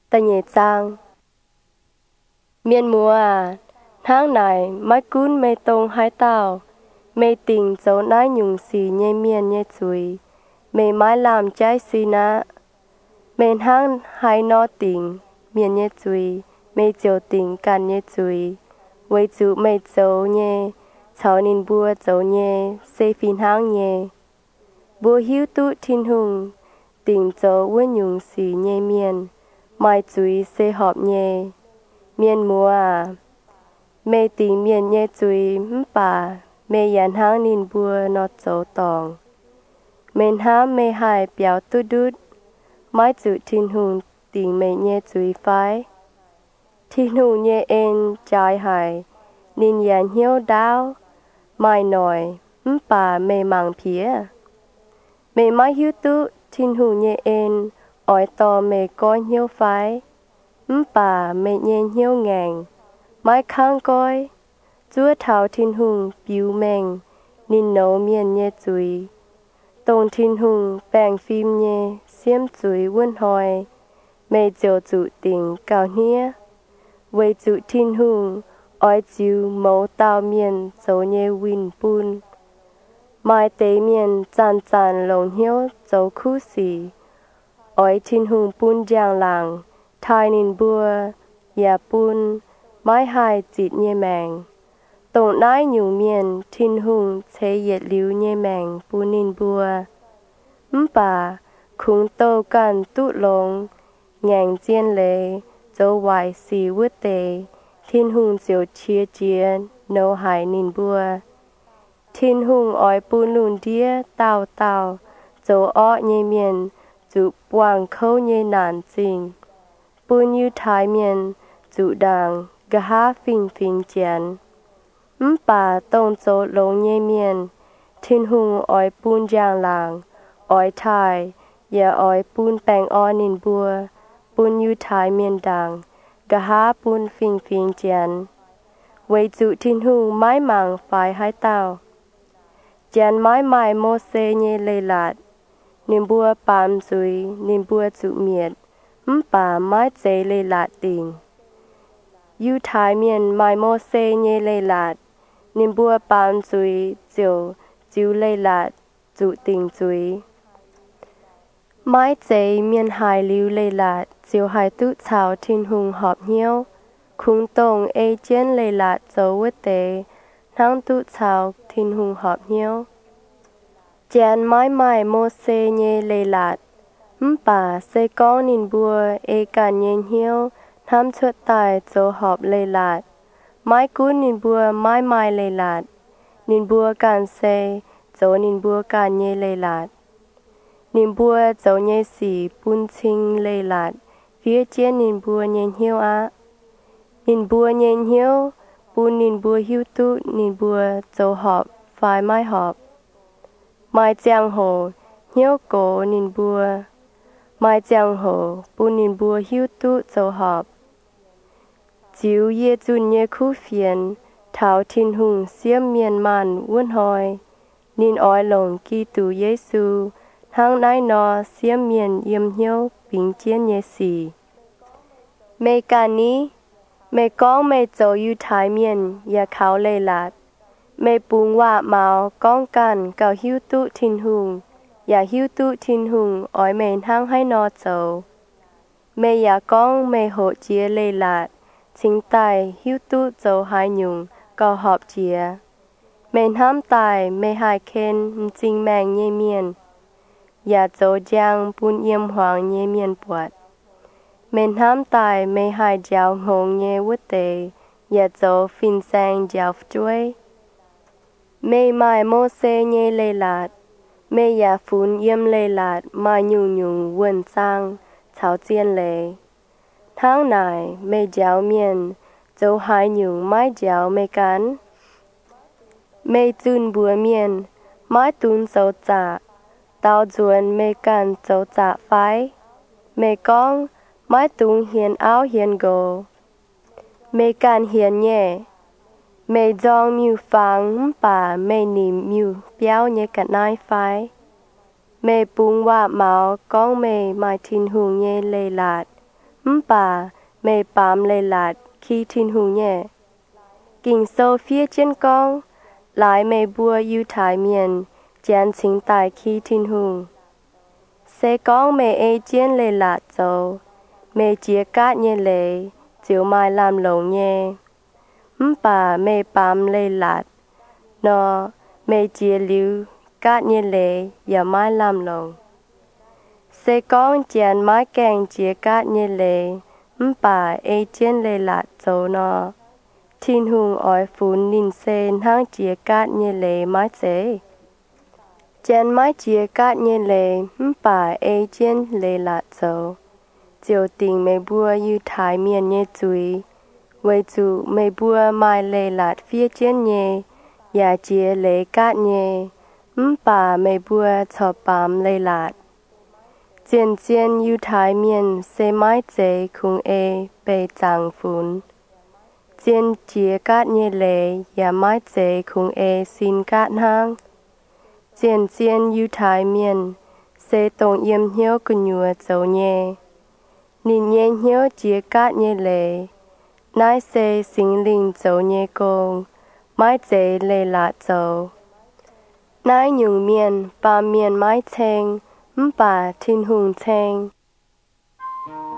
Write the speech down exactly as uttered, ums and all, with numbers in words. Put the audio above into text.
ta nhẹ sang miền mùa à tháng này mấy cún mê tông hai tao mê tình dấu nái nhung xì nhẹ miền nhẹ chuối mê mái làm trái xì na mê tháng hai nó tình miền nhẹ chuối mê chiều tình can nhẹ chuối với chú mê dấu nhẹ cháu nín bùa dấu nhẹ xê phìn hang nhẹ bùa hiu tụ thiên hùng tình dấu với nhung xì nhẹ miền mai chuối xê họp nhẹ miền mùa à mê tình miền nhẹ chuối bà mê yàn hang nín bùa nó dấu tòng mê há mê hài béo tu đút mai chú thiên hùng tình mê nhẹ chuối phái thiên hùng nhẹ en trái hài nín yàn hiếu đáo mai nổi bà mê mang phía mê mai hiếu tụ thiên hùng nhẹ en ỏi to mê coi hiếu phái bà mê nhẹ hiếu ngàn mai khang coi chúa thảo thiên hùng biu mèng nín nấu miền nhẹ chuối tông thiên hùng bèng phim nhẹ xiêm chuối vươn hồi mê chiều chủ tình cao nia với chủ thiên hùng ỏi chiu mẫu tao miền dấu nhẹ win bun mai tế miền chan chan lồng hiếu dấu khu xì ỏi thiên hùng bun giang làng thai nín bùa ya bun mai hai chít nhẹ mèng tổng nái nhung miền thiên hùng chế yết liu nhẹ mèng bun nín bùa bà khung tô can tụ lồng ngàn chiên lệ dấu hoài xì vứt tề thiên hùng chiều chia chia nấu hải nín bùa thiên hùng ỏi bun lùn đĩa tao tao dấu ọ nhẹ miền chủ quang khâu nhẹ nản trình bun như thái miền chủ đàng gà há phình phình chén bà tông dấu lồng nhẹ miền thiên hùng ỏi bun giang làng ỏi thái ya ỏi bun bèng ọ nín bùa bun như thái miền đàng gà há bun phình phình chén với chủ thiên hùng mái màng phải hai tao chén mái mài mô xê nhẹ lê lạt nín bùa bám dùi nín bùa chủ miệt bà mái chế lê lạt tình yu thái miền mài mô xê nhẹ lê lạt nín bùa bám dùi chiều chiu lê lạt chủ tình dùi mái chế miền hải liu lê lạt chiều hải tụ chào thiên hùng họp hiếu khung tông ê chén lê lạt dấu vứt tế nang tụ chào thiên hùng họp hiếu chén mái mài mô xê nhẹ lê lạt bà xê con nín bùa ê can nhẹ hiếu tham chuột tài dấu họp lê lạt mái cú nín bùa mái mài lê lạt nín bùa can xê dấu nín bùa can nhẹ lê lạt nín bùa dấu nhẹ xì bún chinh lê lạt phía trên nín bùa nhẹ hiếu á nín bùa nhẹ hiếu bún nín bùa hiếu tụ nín bùa dấu họp phải mái họp mai giang hồ hiếu cổ nín bùa mai giang hồ bún nín bùa hiếu tụ dấu họp chiu ye chun ye khu phiền thảo thiên hùng xiêm miền màn vươn hồi nín ói lồng kỳ tù Giêsu hang nai nọ xiêm miền yếm hiếu bình chiến ye xì mê ca ní mê con mê dấu yu thái miền ya kháo lê lạt mê bùng hoa mạo con can cào hiu tụ thiên hùng ya hiu tụ thiên hùng ói mê hang hay nọ dấu mê ya con mê hộ chia lê lạt chính tài hiu tụ dấu hai nhung cào họp chia mê ham tài mê hai khen chính mèng nhê miền ya dấu giang bún yếm hoàng nhê miền bọt mê ham tài mê hai giáo hồng nhê vứt tề ya dấu phình sang giáo chuối mê mai mô xê nhê lê lạt mê ya phun yếm lê lạt mai nhung nhung vườn sang cháo chiên lê tháng này mê giáo miền dấu hai nhung mai giáo mê cán mê chun bùa miền mai tún dấu dạ tao duôn mê can dấu dạ phái mê con mai tún hiền áo hiền gồ mê can hiền nhẹ mê dòng miu phang bà mê nìm miu béo nhẹ cả nai phái mê bung hoa máu con mê mai thiên hùng nhẹ lê lạt bà mê bám lê lạt khi thiên hùng nhẹ. Kinh sâu phía trên con, lại mê bùa yu thái miền, chán chính tài khi thiên hùng. Sẽ con mê ê chiên lê lạt dâu, mê chia cát nhẹ lê, chiếu mai làm lồng nhẹ. Bà mê bám lê lạt, nó mê chia lưu cát nhẹ lê, và mai làm lồng. Sẽ con chán mai kèng chia cát nhẹ lê, bà ê chiên lê lạt dâu nó. Thiên hùng ỏi phun nín sen hang chia cát nhẹ lê mai chế. Chén mai chia cát nhẹ lê, bà ê chiên lê lạt dâu. Chiều tình mê bùa yu thái miền nhẹ chui. Vậy chủ mê bùa mai lê lạt phía trên nhẹ, và chia lê cát nhẹ. Bà mê bùa cho bám lê lạt. Chiên chiên yu thái miền xe mai chế khung ê bê chẳng phun. Chiên chia cát nhẹ lê, và mai chế khung ê xin cát hang. Chiên chiên yu thái miền, xe tông yếm hiếu cù nhùa dấu nhẹ. Nín nhẹ hiếu chia cát nhẹ lê, nai xe sinh linh dấu nhẹ công, mai chế lê lạt dấu. Nai nhung miền, bà miền mai chênh, bà thiên hùng chênh.